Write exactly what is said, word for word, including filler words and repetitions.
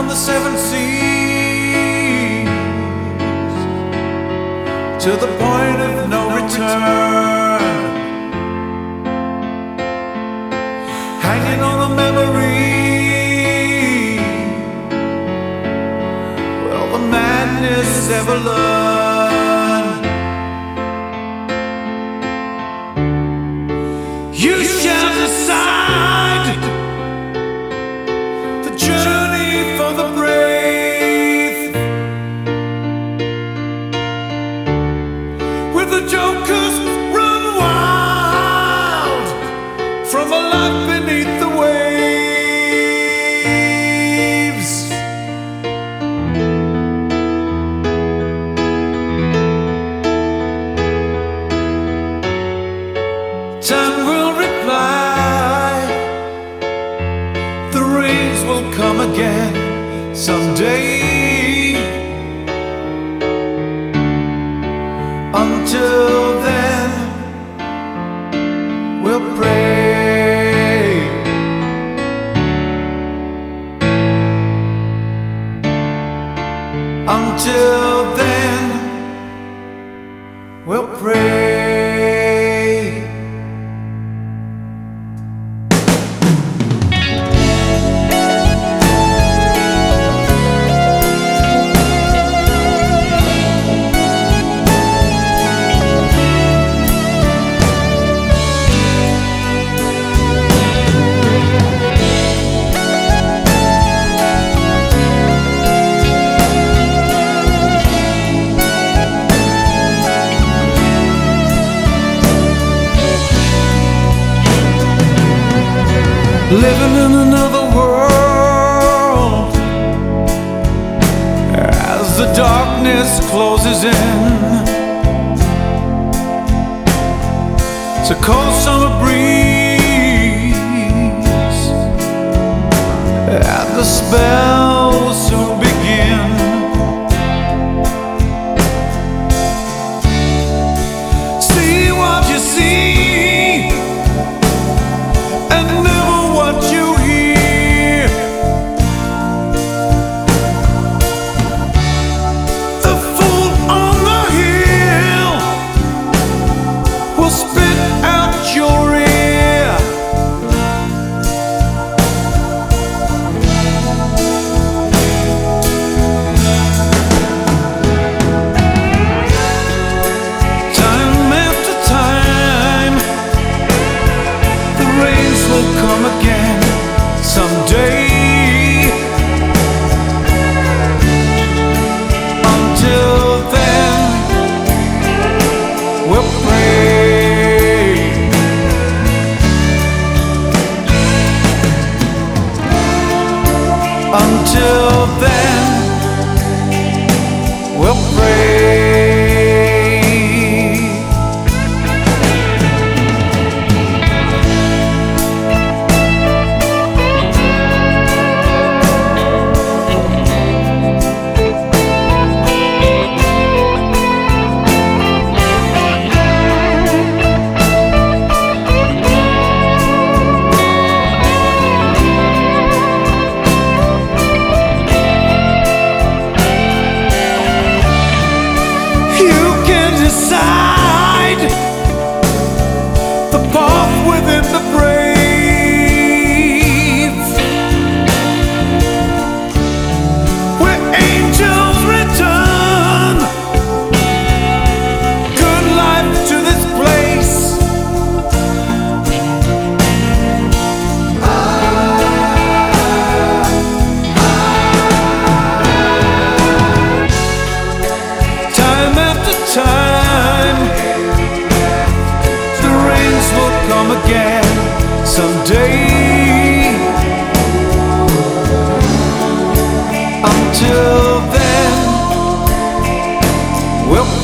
the seven seas to the point of no return, hanging on a memory. Will the madness ever learn? You shall decide the journey for the brave, where the jokers run wild from a life beneath the waves. Time will reply, the rains will come again someday. Until then, we'll pray. Until then, we'll pray. Living in another world as the darkness closes in. It's a cold summer breeze and the spell will soon begin. See what you see and never what you hear. The fool on the hill will spit out your ear. Time after time, the rains will come again someday. Until then, we'll pray. Until then, we'll pray. You can decide the path within the brave, where angels return good life to this place. Time after time, the rains will come again someday. Until then, we'll